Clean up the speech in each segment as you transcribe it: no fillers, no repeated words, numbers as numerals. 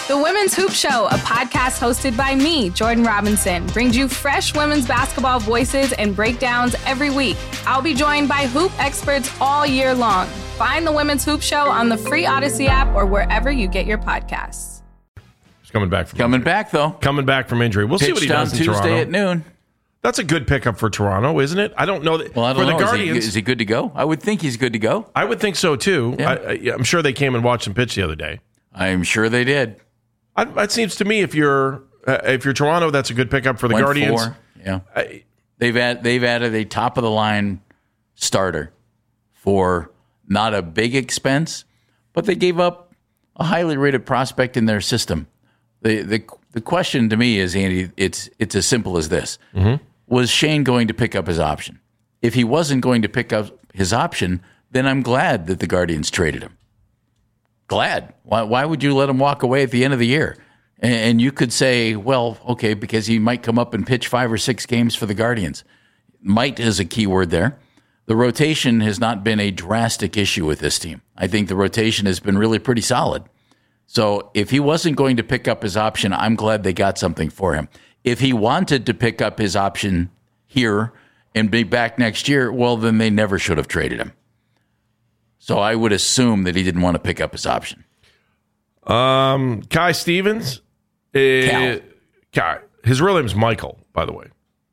The Women's Hoop Show, a podcast hosted by me, Jordan Robinson, brings you fresh women's basketball voices and breakdowns every week. I'll be joined by hoop experts all year long. Find The Women's Hoop Show on the free Odyssey app or wherever you get your podcasts. He's coming back from Coming injury. back, though. Coming back from injury. We'll see what he does in Toronto. Tuesday at noon. That's a good pickup for Toronto, isn't it? I don't know. Well, I don't for know. The Guardians, is he good to go? I would think he's good to go. I would think so, too. Yeah. I'm sure they came and watched him pitch the other day. I'm sure they did. It seems to me if you're Toronto, that's a good pickup for the Went Guardians. 4. Yeah, they've added a top of the line starter for not a big expense, but they gave up a highly rated prospect in their system. The question to me is, Andy, it's as simple as this: Was Shane going to pick up his option? If he wasn't going to pick up his option, then I'm glad that the Guardians traded him. Glad. Why would you let him walk away at the end of the year? And you could say, well, okay, because he might come up and pitch 5 or 6 games for the Guardians. Might is a key word there. The rotation has not been a drastic issue with this team. I think the rotation has been really pretty solid. So if he wasn't going to pick up his option, I'm glad they got something for him. If he wanted to pick up his option here and be back next year, well, then they never should have traded him. So I would assume that he didn't want to pick up his option. Kai Stevens. Kai. His real name's Michael, by the way.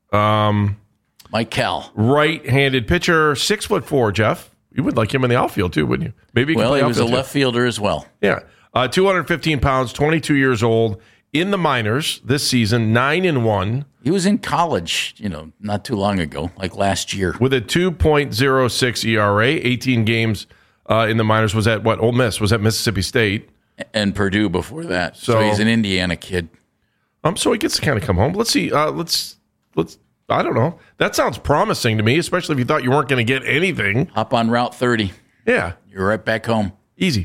Mike Cal. Right-handed pitcher, 6'4", Jeff. You would like him in the outfield, too, wouldn't you? Maybe Well, he was a left fielder as well. Yeah. 215 pounds, 22 years old. In the minors this season, 9-1. He was in college, not too long ago, like last year. With a 2.06 ERA, 18 games in the minors. Was at Ole Miss? Was at Mississippi State. And Purdue before that. So he's an Indiana kid. So he gets to kind of come home. Let's see. Let's. I don't know. That sounds promising to me, especially if you thought you weren't going to get anything. Hop on Route 30. Yeah, you're right back home. Easy.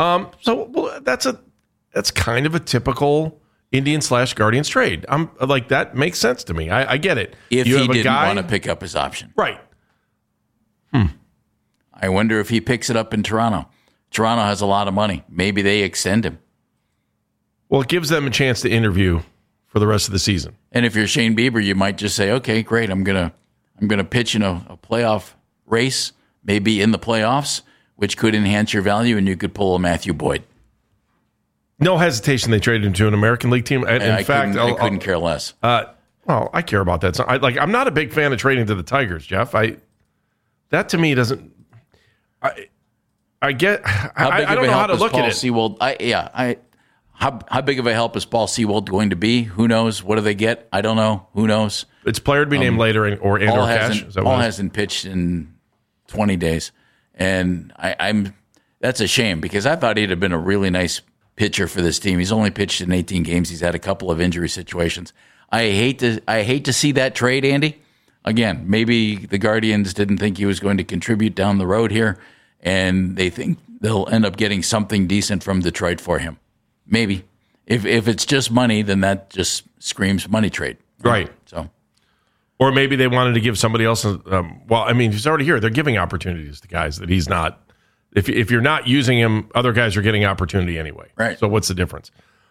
That's kind of a typical Indian/Guardians trade. I'm like, that makes sense to me. I get it. If he didn't want to pick up his option, right? I wonder if he picks it up in Toronto. Toronto has a lot of money. Maybe they extend him. Well, it gives them a chance to interview for the rest of the season. And if you're Shane Bieber, you might just say, "Okay, great. I'm gonna pitch in a playoff race, maybe in the playoffs, which could enhance your value, and you could pull a Matthew Boyd." No hesitation. They traded him to an American League team. In fact, I couldn't care less. Well, I care about that. So I'm not a big fan of trading to the Tigers, Jeff. That to me doesn't. I don't know how to look at it. Seawold, How big of a help is Paul Seawold going to be? Who knows? What do they get? I don't know. Who knows? It's player to be named later, or Andrew Cash. Paul hasn't pitched in 20 days, and that's a shame because I thought he'd have been a really nice pitcher for this team. He's only pitched in 18 games. He's had a couple of injury situations. I hate to see that trade, Andy. Again, maybe the Guardians didn't think he was going to contribute down the road here, and they think they'll end up getting something decent from Detroit for him. Maybe. If it's just money, then that just screams money trade. Right. So, or maybe they wanted to give somebody else. He's already here. They're giving opportunities to guys that he's not. If you're not using him, other guys are getting opportunity anyway. Right. So what's the difference?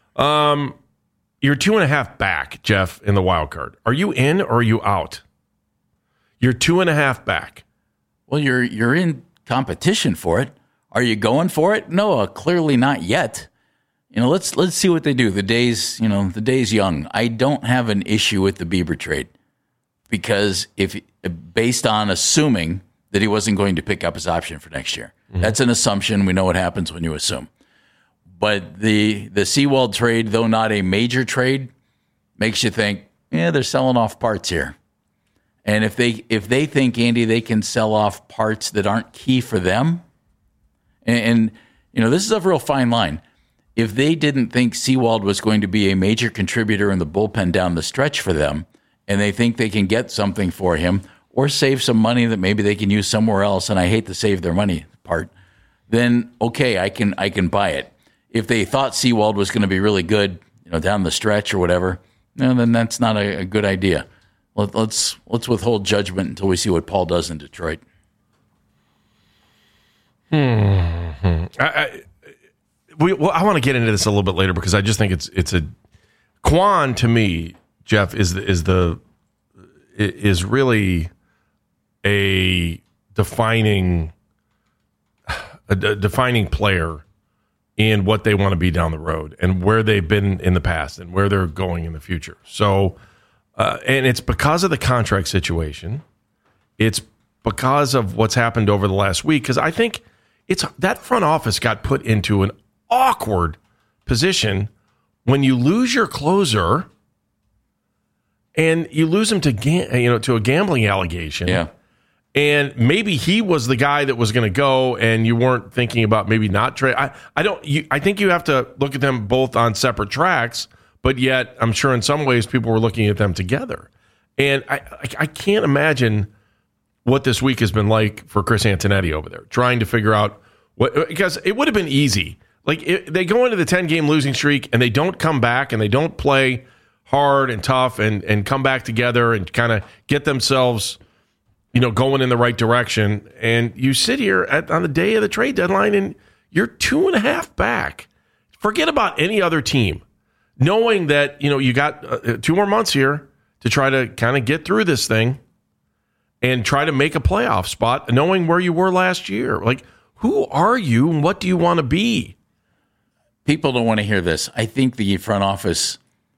You're 2.5 back, Jeff, in the wild card. Are you in or are you out? You're 2.5 back. Well, you're in competition for it. Are you going for it? No, clearly not yet. Let's see what they do. The day's young. I don't have an issue with the Bieber trade because based on assuming that he wasn't going to pick up his option for next year. Mm-hmm. That's an assumption. We know what happens when you assume. But the Seawold trade, though not a major trade, makes you think, they're selling off parts here. And if they think, Andy, they can sell off parts that aren't key for them, and this is a real fine line. If they didn't think Seawold was going to be a major contributor in the bullpen down the stretch for them, and they think they can get something for him or save some money that maybe they can use somewhere else, and I hate the save their money part, then okay, I can buy it. If they thought Seawold was going to be really good, down the stretch or whatever, then that's not a good idea. Let's withhold judgment until we see what Paul does in Detroit. I want to get into this a little bit later because I just think it's a Kwon to me, Jeff, is really a defining player in what they want to be down the road and where they've been in the past and where they're going in the future. So, and it's because of the contract situation. It's because of what's happened over the last week. Because I think it's that front office got put into an awkward position when you lose your closer and you lose him to a gambling allegation. Yeah. And maybe he was the guy that was going to go, and you weren't thinking about maybe not trade. I think you have to look at them both on separate tracks, but yet I'm sure in some ways people were looking at them together. And I can't imagine what this week has been like for Chris Antonetti over there, trying to figure out because it would have been easy. They go into the 10-game losing streak and they don't come back and they don't play hard and tough and come back together and kind of get themselves going in the right direction. And you sit here on the day of the trade deadline and you're 2.5 back. Forget about any other team. Knowing that, you got 2 more months here to try to kind of get through this thing and try to make a playoff spot, knowing where you were last year. Like, who are you and what do you want to be? People don't want to hear this. I think the front office,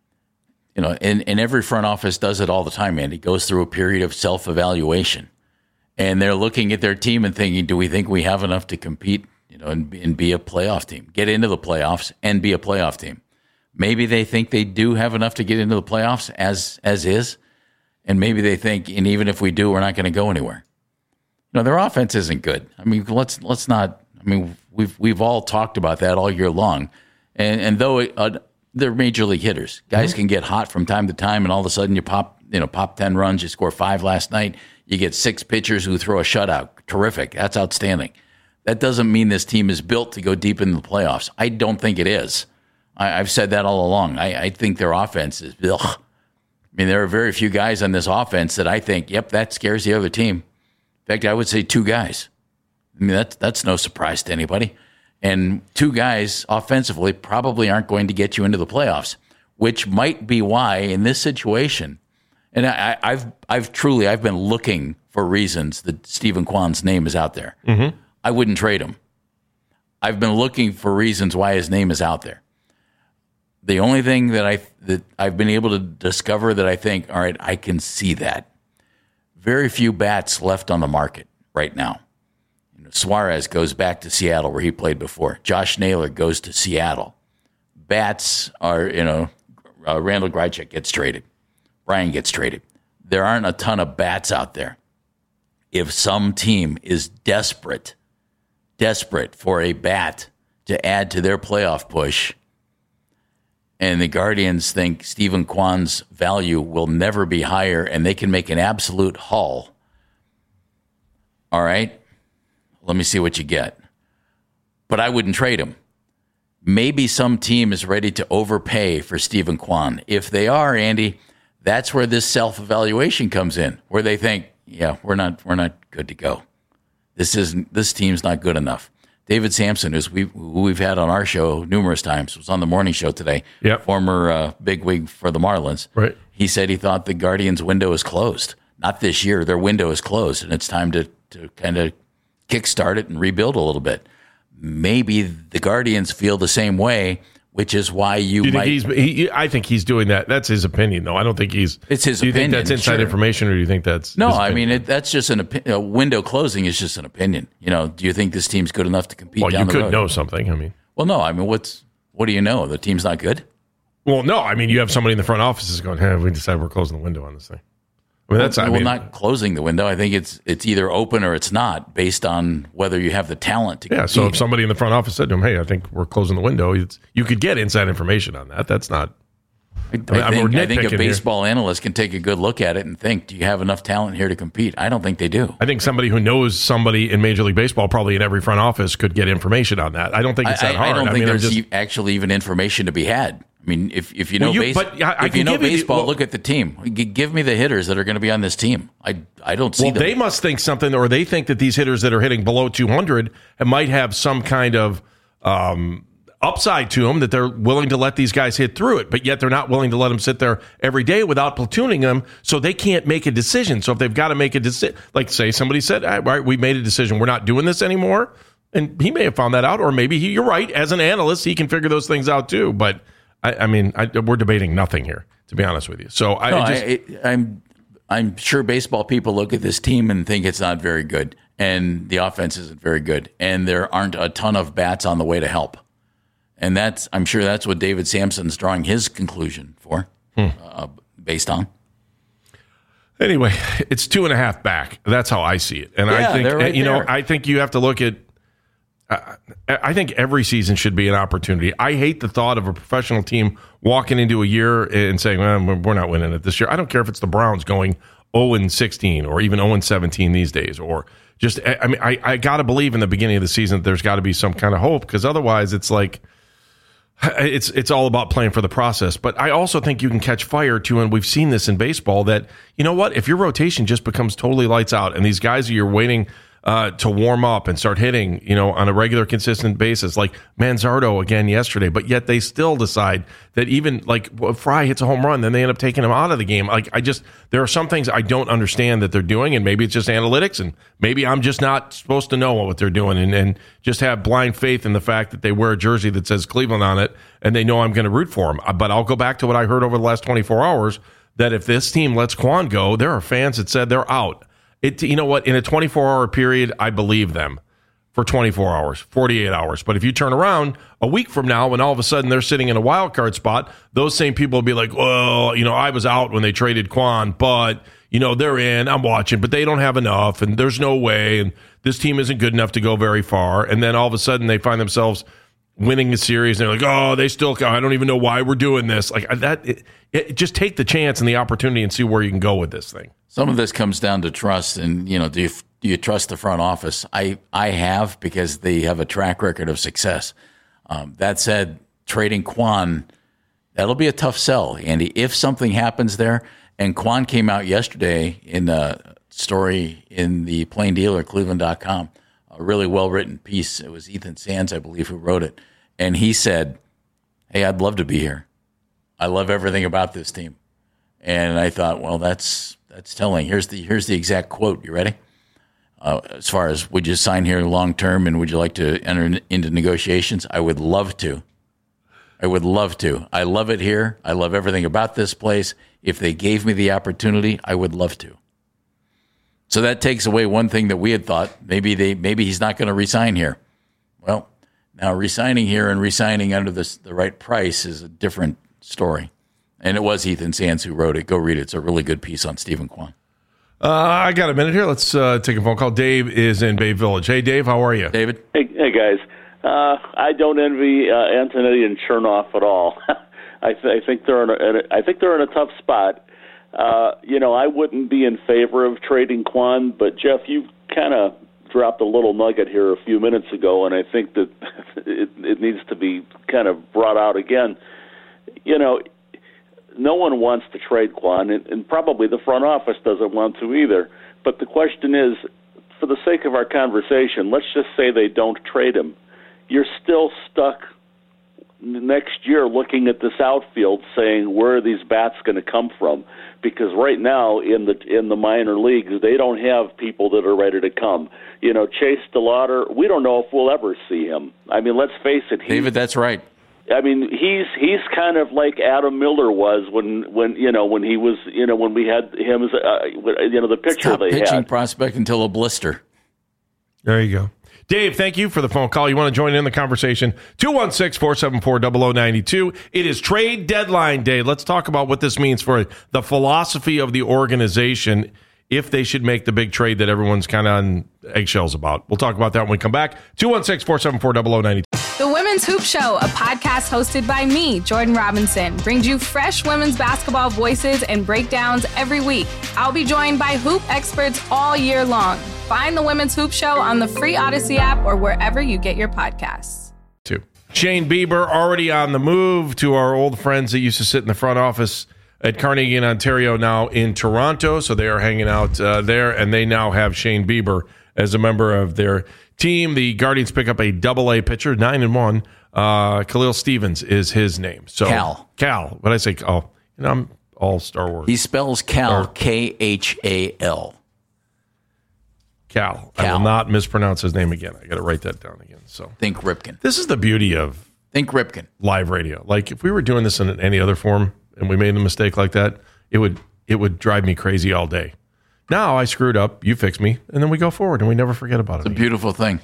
and every front office does it all the time, Andy, goes through a period of self-evaluation. And they're looking at their team and thinking, do we think we have enough to compete, and be a playoff team, get into the playoffs and be a playoff team? Maybe they think they do have enough to get into the playoffs as is. And maybe they think, and even if we do, we're not going to go anywhere. Their offense isn't good. I mean, let's not. I mean, we've all talked about that all year long. And though they're major league hitters, guys can get hot from time to time, and all of a sudden you pop 10 runs, you score 5 last night, you get 6 pitchers who throw a shutout. Terrific. That's outstanding. That doesn't mean this team is built to go deep into the playoffs. I don't think it is. I've said that all along. I think their offense is, ugh. I mean, there are very few guys on this offense that I think, yep, that scares the other team. In fact, I would say 2 guys. I mean, that's no surprise to anybody. And 2 guys offensively probably aren't going to get you into the playoffs, which might be why in this situation, and I've been looking for reasons that Stephen Kwon's name is out there. Mm-hmm. I wouldn't trade him. I've been looking for reasons why his name is out there. The only thing that I've been able to discover that I think, all right, I can see that. Very few bats left on the market right now. Suarez goes back to Seattle where he played before. Josh Naylor goes to Seattle. Bats are, Randall Grichuk gets traded. Brian gets traded. There aren't a ton of bats out there. If some team is desperate for a bat to add to their playoff push, and the Guardians think Stephen Kwon's value will never be higher and they can make an absolute haul, all right, let me see what you get. But I wouldn't trade him. Maybe some team is ready to overpay for Stephen Kwon. If they are, Andy, that's where this self-evaluation comes in, where they think, yeah, we're not good to go. This team's not good enough. David Sampson, who we've had on our show numerous times, was on the morning show today. Yep. Former bigwig for the Marlins. Right. He said he thought the Guardians' window is closed. Not this year. Their window is closed, and it's time to kind of kickstart it and rebuild a little bit. Maybe the Guardians feel the same way, which is why I think he's doing that. That's his opinion, though. I don't think it's his opinion. Do you think that's inside information, or do you think that's no? I mean, that's just an opinion. Window closing is just an opinion. Do you think this team's good enough to compete? Well, down the road? You could know something. I mean, well, no. I mean, what do you know? The team's not good. Well, no. I mean, you have somebody in the front office is going, "Hey, we decided we're closing the window on this thing." I mean, not closing the window. I think it's either open or it's not, based on whether you have the talent to compete. Yeah, so if somebody in the front office said to him, hey, I think we're closing the window, you could get inside information on that. That's not... I think a baseball analyst can take a good look at it and think, do you have enough talent here to compete? I don't think they do. I think somebody who knows somebody in Major League Baseball, probably in every front office, could get information on that. I don't think it's that hard. I don't think there's actually even information to be had. I mean, if you know baseball, look at the team. Give me the hitters that are going to be on this team. I don't see them. They must think something, or they think that these hitters that are hitting below 200 might have some kind of upside to them that they're willing to let these guys hit through it, but yet they're not willing to let them sit there every day without platooning them, so they can't make a decision. So if they've got to make a decision, like say somebody said, all right, we made a decision, we're not doing this anymore, and he may have found that out, or maybe you're right, as an analyst, he can figure those things out too. But we're debating nothing here, to be honest with you. So I'm sure baseball people look at this team and think it's not very good, and the offense isn't very good, and there aren't a ton of bats on the way to help. And I'm sure that's what David Sampson's drawing his conclusion for, based on. Anyway, it's 2.5 back. That's how I see it. And I think, I think you have to look at, I think every season should be an opportunity. I hate the thought of a professional team walking into a year and saying, well, we're not winning it this year. I don't care if it's the Browns going 0-16 or even 0-17 these days, or just, I got to believe in the beginning of the season that there's got to be some kind of hope, because otherwise it's like, it's all about playing for the process. But I also think you can catch fire too, and we've seen this in baseball, that, you know what, if your rotation just becomes totally lights out and these guys you're waiting to warm up and start hitting, on a regular, consistent basis, like Manzardo again yesterday, but yet they still decide that even like Fry hits a home run, then they end up taking him out of the game. Like there are some things I don't understand that they're doing, and maybe it's just analytics, and maybe I'm just not supposed to know what they're doing, and just have blind faith in the fact that they wear a jersey that says Cleveland on it, and they know I'm going to root for them. But I'll go back to what I heard over the last 24 hours, that if this team lets Kwan go, there are fans that said they're out. You know what? In a 24-hour period, I believe them for 24 hours, 48 hours. But if you turn around a week from now, when all of a sudden they're sitting in a wild card spot, those same people will be like, well, I was out when they traded Kwan, but, they're in, I'm watching, but they don't have enough, and there's no way, and this team isn't good enough to go very far. And then all of a sudden they find themselves winning the series, and they're like, oh, I don't even know why we're doing this. Like that, just take the chance and the opportunity and see where you can go with this thing. Some of this comes down to trust, and do you trust the front office? I have, because they have a track record of success. That said, trading Kwan, that'll be a tough sell, Andy. If something happens there, and Kwan came out yesterday in a story in the Plain Dealer, Cleveland.com, a really well written piece. It was Ethan Sands, I believe, who wrote it, and he said, "Hey, I'd love to be here. I love everything about this team." And I thought, well, that's telling. Here's the exact quote. You ready? As far as, would you sign here long term, and would you like to enter into negotiations? I would love to. I would love to. I love it here. I love everything about this place. If they gave me the opportunity, I would love to. So that takes away one thing that we had thought. Maybe he's not going to resign here. Well, now resigning here and resigning under the right price is a different story. And it was Ethan Sands who wrote it. Go read it. It's a really good piece on Stephen Kwan. I got a minute here. Let's take a phone call. Dave is in Bay Village. Hey, Dave, how are you? David? Hey guys. I don't envy Antonetti and Chernoff at all. I think they're in a tough spot. I wouldn't be in favor of trading Kwan, but Jeff, you kind of dropped a little nugget here a few minutes ago, and I think that it needs to be kind of brought out again. No one wants to trade Kwan, and probably the front office doesn't want to either. But the question is, for the sake of our conversation, let's just say they don't trade him. You're still stuck next year looking at this outfield saying, where are these bats going to come from? Because right now in the minor leagues, they don't have people that are ready to come. Chase DeLauder, we don't know if we'll ever see him. I mean, let's face it. David, that's right. I mean, he's kind of like Adam Miller was when he was, when we had him as the pitcher Top they had. Pitching prospect until a blister. There you go. Dave, thank you for the phone call. You want to join in the conversation? 216-474-0092. It is trade deadline day. Let's talk about what this means for the philosophy of the organization, if they should make the big trade that everyone's kind of on eggshells about. We'll talk about that when we come back. 216-474-0092. The Women's Hoop Show, a podcast hosted by me, Jordan Robinson, brings you fresh women's basketball voices and breakdowns every week. I'll be joined by hoop experts all year long. Find the Women's Hoop Show on the free Odyssey app or wherever you get your podcasts. Shane Bieber already on the move to our old friends that used to sit in the front office at Carnegie in Ontario, now in Toronto. So they are hanging out there, and they now have Shane Bieber as a member of their team. The Guardians pick up a AA pitcher, 9-1, Khalil Stevens is his name. So Cal. What did I say? Oh, I'm all Star Wars. He spells Cal, Khal. Cal. I will not mispronounce his name again. I got to write that down again. So Think Ripken. this is the beauty of Think Ripken. live radio. Like if we were doing this in any other form and we made a mistake like that, it would drive me crazy all day. Now I screwed up, you fix me, and then we go forward and we never forget about it. It's a beautiful thing.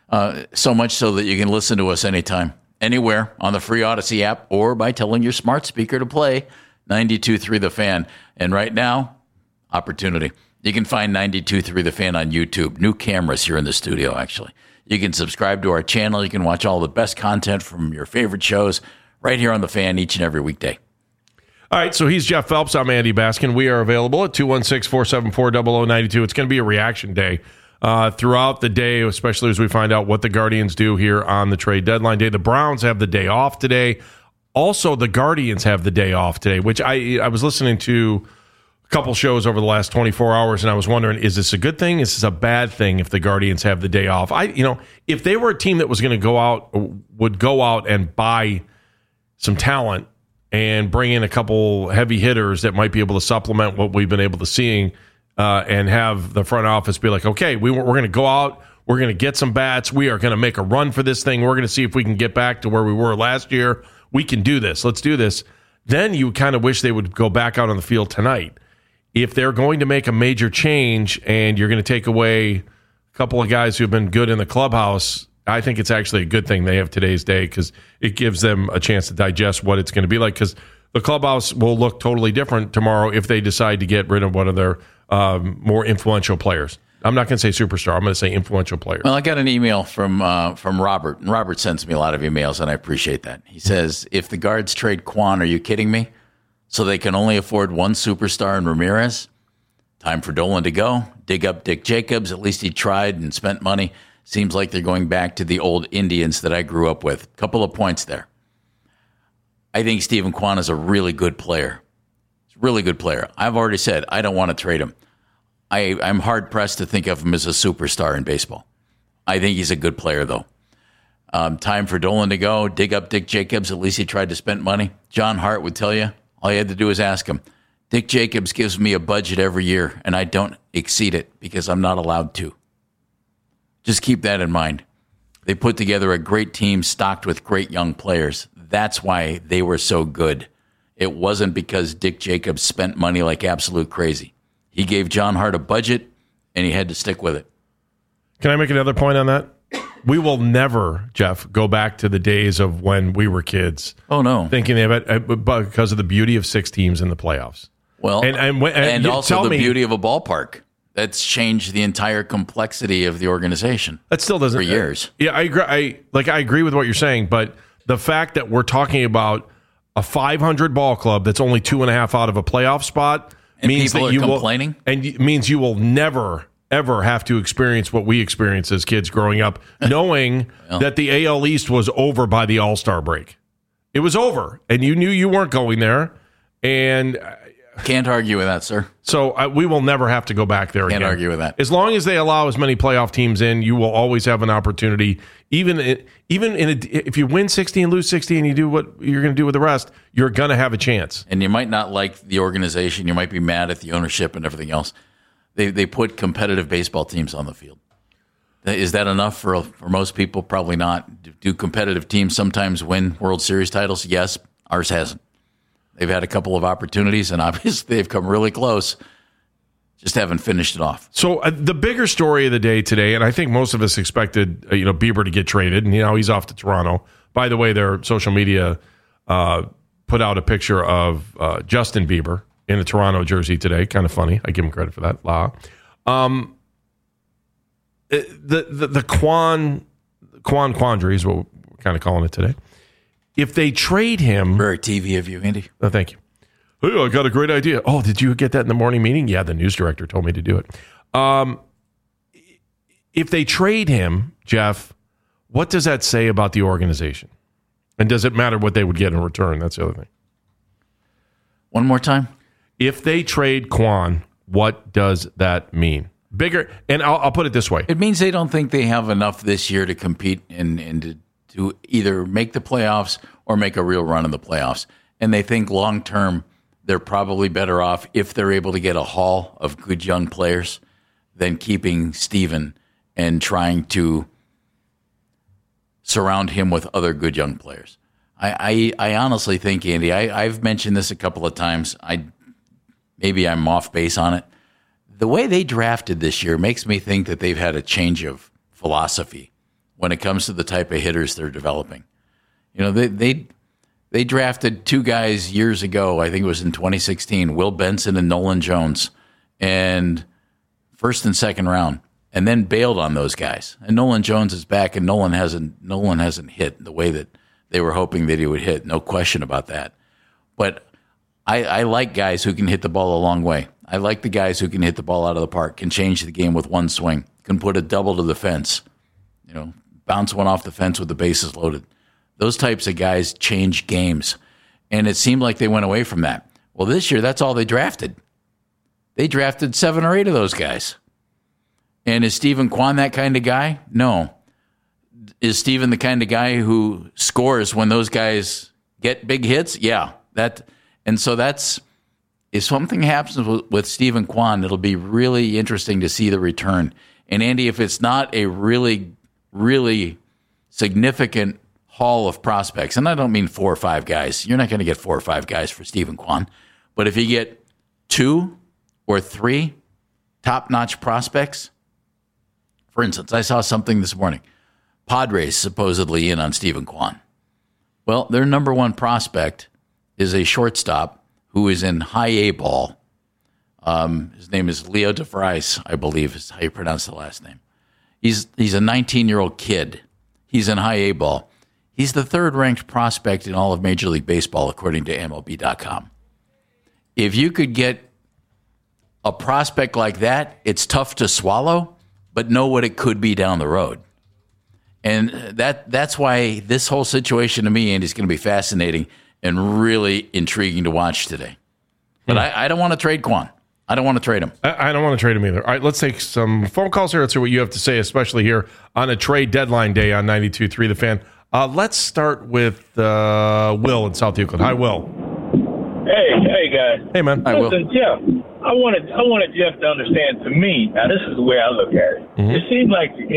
So much so that you can listen to us anytime, anywhere on the free Odyssey app or by telling your smart speaker to play 92.3 The Fan. And right now, opportunity. You can find 92.3 The Fan on YouTube. New cameras here in the studio, actually. You can subscribe to our channel. You can watch all the best content from your favorite shows right here on The Fan each and every weekday. All right, so he's Jeff Phelps. I'm Andy Baskin. We are available at 216-474-0092. It's going to be a reaction day throughout the day, especially as we find out what the Guardians do here on the trade deadline day. The Browns have the day off today. Also, the Guardians have the day off today, which I was listening to a couple shows over the last 24 hours, and I was wondering, is this a good thing? Is this a bad thing if the Guardians have the day off? If they were a team that was going to would go out and buy some talent and bring in a couple heavy hitters that might be able to supplement what we've been able to seeing and have the front office be like, okay, we're going to go out, we're going to get some bats, we are going to make a run for this thing, we're going to see if we can get back to where we were last year, we can do this, let's do this. Then you kind of wish they would go back out on the field tonight. If they're going to make a major change and you're going to take away a couple of guys who've been good in the clubhouse, I think it's actually a good thing they have today's day because it gives them a chance to digest what it's going to be like, because the clubhouse will look totally different tomorrow if they decide to get rid of one of their more influential players. I'm not going to say superstar. I'm going to say influential player. Well, I got an email from Robert, and Robert sends me a lot of emails, and I appreciate that. He says, if the Guards trade Quan, are you kidding me? So they can only afford one superstar in Ramirez? Time for Dolan to go. Dig up Dick Jacobs. At least he tried and spent money. Seems like they're going back to the old Indians that I grew up with. Couple of points there. I think Stephen Quan is a really good player. He's a really good player. I've already said I don't want to trade him. I'm hard-pressed to think of him as a superstar in baseball. I think he's a good player, though. Time for Dolan to go. Dig up Dick Jacobs. At least he tried to spend money. John Hart would tell you, all you had to do is ask him. Dick Jacobs gives me a budget every year, and I don't exceed it because I'm not allowed to. Just keep that in mind. They put together a great team stocked with great young players. That's why they were so good. It wasn't because Dick Jacobs spent money like absolute crazy. He gave John Hart a budget, and he had to stick with it. Can I make another point on that? We will never, Jeff, go back to the days of when we were kids. Oh, no. Thinking of it because of the beauty of 6 teams in the playoffs. Well, and also the beauty of a ballpark. That's changed the entire complexity of the organization. That still doesn't for years. Yeah, I agree. I agree with what you're saying, but the fact that we're talking about a 500 ball club that's only 2.5 out of a playoff spot and means people that you are complaining, means you will never ever have to experience what we experienced as kids growing up, knowing that the AL East was over by the All-Star break. It was over, and you knew you weren't going there, and. Can't argue with that, sir. So we will never have to go back there again. Can't argue with that. As long as they allow as many playoff teams in, you will always have an opportunity. If you win 60 and lose 60 and you do what you're going to do with the rest, you're going to have a chance. And you might not like the organization. You might be mad at the ownership and everything else. They put competitive baseball teams on the field. Is that enough for most people? Probably not. Do competitive teams sometimes win World Series titles? Yes. Ours hasn't. They've had a couple of opportunities, and obviously they've come really close. Just haven't finished it off. So the bigger story of the day today, and I think most of us expected, Bieber to get traded, and he's off to Toronto. By the way, their social media put out a picture of Justin Bieber in a Toronto jersey today. Kind of funny. I give him credit for that. The Quan quandary is what we're kind of calling it today. If they trade him... Very TV of you, Andy. Oh, thank you. Hey, I got a great idea. Oh, did you get that in the morning meeting? Yeah, the news director told me to do it. If they trade him, Jeff, what does that say about the organization? And does it matter what they would get in return? That's the other thing. One more time. If they trade Quan, what does that mean? Bigger, and I'll put it this way. It means they don't think they have enough this year to compete and to either make the playoffs or make a real run in the playoffs. And they think long term they're probably better off if they're able to get a haul of good young players than keeping Steven and trying to surround him with other good young players. I honestly think, Andy, I've mentioned this a couple of times. Maybe I'm off base on it. The way they drafted this year makes me think that they've had a change of philosophy when it comes to the type of hitters they're developing. You know, they drafted two guys years ago, I think it was in 2016, Will Benson and Nolan Jones, and first and second round, and then bailed on those guys. And Nolan Jones is back, and Nolan hasn't hit the way that they were hoping that he would hit. No question about that. But I like guys who can hit the ball a long way. I like the guys who can hit the ball out of the park, can change the game with one swing, can put a double to the fence, bounce one off the fence with the bases loaded. Those types of guys change games. And it seemed like they went away from that. Well, this year, that's all they drafted. They drafted 7 or 8 of those guys. And is Steven Kwan that kind of guy? No. Is Steven the kind of guy who scores when those guys get big hits? Yeah. And so if something happens with Steven Kwan, it'll be really interesting to see the return. And Andy, if it's not a really, really significant haul of prospects, and I don't mean 4 or 5 guys. You're not going to get 4 or 5 guys for Steven Kwan. But if you get 2 or 3 top-notch prospects, for instance, I saw something this morning. Padres supposedly in on Steven Kwan. Well, their number 1 prospect is a shortstop who is in high A ball. His name is Leo DeVries, I believe is how you pronounce the last name. He's a 19-year-old kid. He's in high A ball. He's the 3rd-ranked prospect in all of Major League Baseball, according to MLB.com. If you could get a prospect like that, it's tough to swallow, but know what it could be down the road. And that's why this whole situation to me, Andy, is going to be fascinating and really intriguing to watch today. But I don't want to trade Kwan. I don't want to trade him. I don't want to trade him either. All right, let's take some phone calls here. Let's hear what you have to say, especially here on a trade deadline day on 92.3 The Fan. Let's start with Will in South Euclid. Hi, Will. Hey, guys. Hey, man. Hi, Will. Listen, Jeff, I wanted Jeff to understand. To me, now this is the way I look at it. Mm-hmm. It seems like the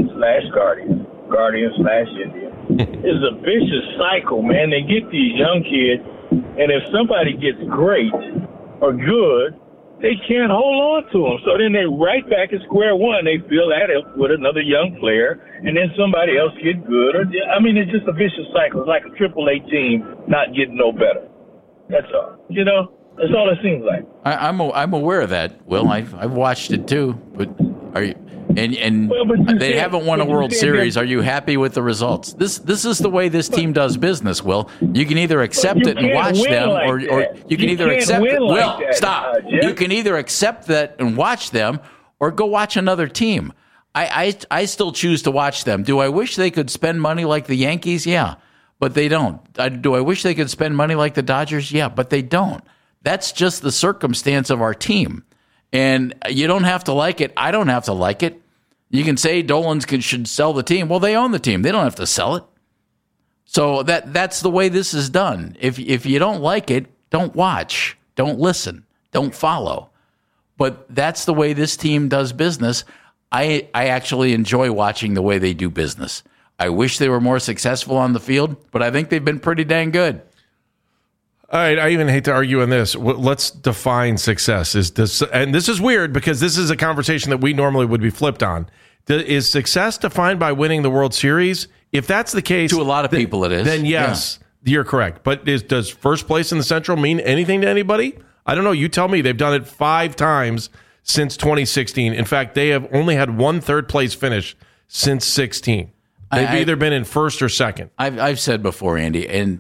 Guardian/Indian, is a vicious cycle, man. They get these young kids, and if somebody gets great or good, they can't hold on to them. So then they right back at square one. They fill that up with another young player, and then somebody else get good. It's just a vicious cycle. It's like a AAA team not getting no better. That's all. That's all it seems like. I'm aware of that, Will. I've watched it too. But are you? And they haven't won a World Series. Are you happy with the results? This is the way this team does business, Will. You can either accept it and watch them, or you can either accept it. Will, stop. You can either accept that and watch them, or go watch another team. I still choose to watch them. Do I wish they could spend money like the Yankees? Yeah, but they don't. Do I wish they could spend money like the Dodgers? Yeah, but they don't. That's just the circumstance of our team. And you don't have to like it. I don't have to like it. You can say Dolan should sell the team. Well, they own the team. They don't have to sell it. So that's the way this is done. If you don't like it, don't watch, don't listen, don't follow. But that's the way this team does business. I actually enjoy watching the way they do business. I wish they were more successful on the field, but I think they've been pretty dang good. All right, I even hate to argue on this. Let's define success. And this is weird because this is a conversation that we normally would be flipped on. Is success defined by winning the World Series? If that's the case, to a lot of people it is. Then yes, you're correct. But does first place in the Central mean anything to anybody? I don't know. You tell me. They've done it 5 times since 2016. In fact, they have only had 1 third-place finish since 16. They've either been in first or second. I've said before, Andy, and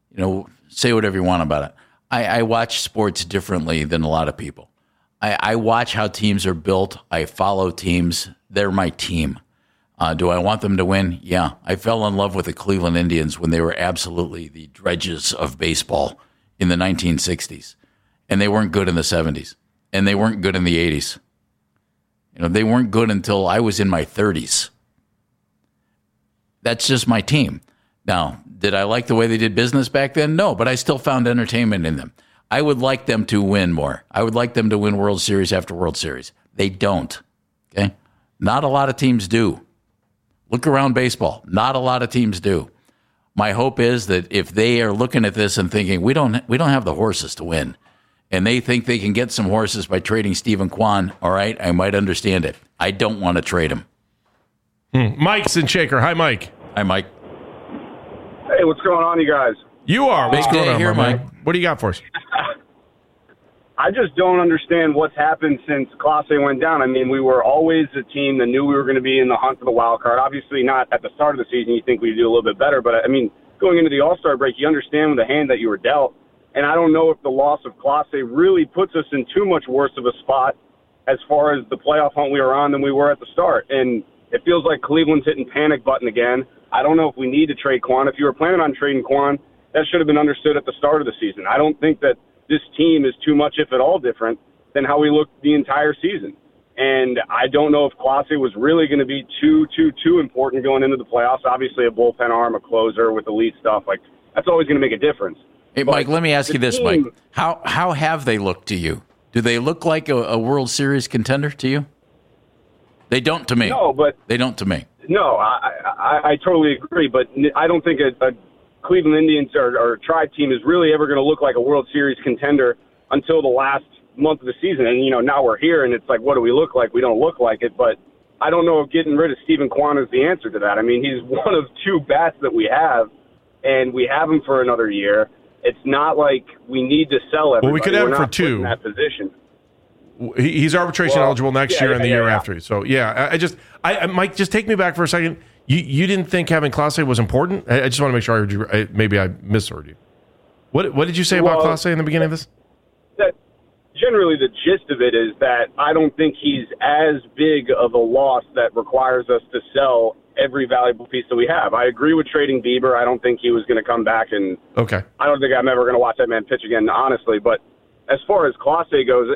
say whatever you want about it. I watch sports differently than a lot of people. I watch how teams are built. I follow teams. They're my team. Do I want them to win? Yeah. I fell in love with the Cleveland Indians when they were absolutely the dredges of baseball in the 1960s. And they weren't good in the 70s. And they weren't good in the 80s. They weren't good until I was in my 30s. That's just my team. Now, did I like the way they did business back then? No, but I still found entertainment in them. I would like them to win more. I would like them to win World Series after World Series. They don't. Okay? Not a lot of teams do. Look around baseball. Not a lot of teams do. My hope is that if they are looking at this and thinking, we don't have the horses to win, and they think they can get some horses by trading Stephen Kwan, all right, I might understand it. I don't want to trade him. Mike's in Shaker. Hi, Mike. Hi, Mike. Hey, what's going on, you guys? You are. What's Big going day on, here, my man? Mike. What do you got for us? I just don't understand what's happened since Clase went down. I mean, we were always a team that knew we were going to be in the hunt for the wild card. Obviously, not at the start of the season. You think we'd do a little bit better. But, I mean, going into the All-Star break, you understand the hand that you were dealt. And I don't know if the loss of Clase really puts us in too much worse of a spot as far as the playoff hunt we were on than we were at the start. And it feels like Cleveland's hitting panic button again. I don't know if we need to trade Kwan. If you were planning on trading Kwan, that should have been understood at the start of the season. I don't think that this team is too much, if at all, different than how we looked the entire season. And I don't know if Clase was really going to be too important going into the playoffs. Obviously, a bullpen arm, a closer with elite stuff, like that's always going to make a difference. Hey, But Mike, let me ask you this, team- Mike. How have they looked to you? Do they look like a World Series contender to you? They don't to me. No, but They don't to me. no, I totally agree. But I don't think a Cleveland Indians or Tribe team is really ever going to look like a World Series contender until the last month of the season. And, now we're here, and it's like, what do we look like? We don't look like it. But I don't know if getting rid of Stephen Kwan is the answer to that. I mean, he's one of two bats that we have, and we have him for another year. It's not like we need to sell everybody. Well, we could have We're him for not put in two. that position. He's arbitration Well, eligible next yeah, year and the yeah, year yeah. after. So, yeah, Mike, just take me back for a second. You didn't think having Clase was important? I just want to make sure I heard you. Maybe I misheard you. What did you say about Well, Clase in the beginning of this? That generally the gist of it is that I don't think he's as big of a loss that requires us to sell every valuable piece that we have. I agree with trading Bieber. I don't think he was going to come back, and Okay. I don't think I'm ever going to watch that man pitch again, honestly. But as far as Clase goes,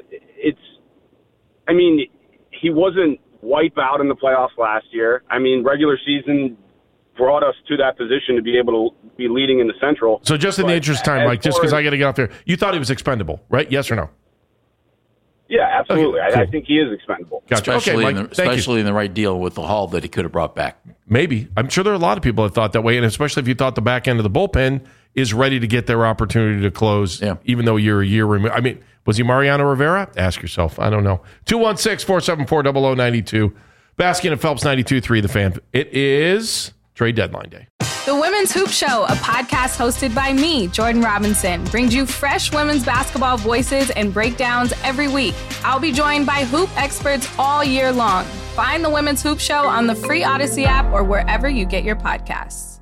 he wasn't wipe out in the playoffs last year. I mean, regular season brought us to that position to be able to be leading in the Central. So just in the But interest of time, as Mike, just far because as- I got to get off there, you thought he was expendable, right? Yes or no? Yeah, absolutely. Okay, cool. I think he is expendable. Gotcha. Especially, Okay, Mike, thank you. especially in the right deal with the haul that he could have brought back. Maybe. I'm sure there are a lot of people that thought that way, and especially if you thought the back end of the bullpen is ready to get their opportunity to close, Yeah. even though you're a year removed. I mean, was he Mariano Rivera? Ask yourself. I don't know. 216-474-0092. Baskin and Phelps, 92.3 The Fan. It is trade deadline day. The Women's Hoop Show, a podcast hosted by me, Jordan Robinson, brings you fresh women's basketball voices and breakdowns every week. I'll be joined by hoop experts all year long. Find the Women's Hoop Show on the free Odyssey app or wherever you get your podcasts.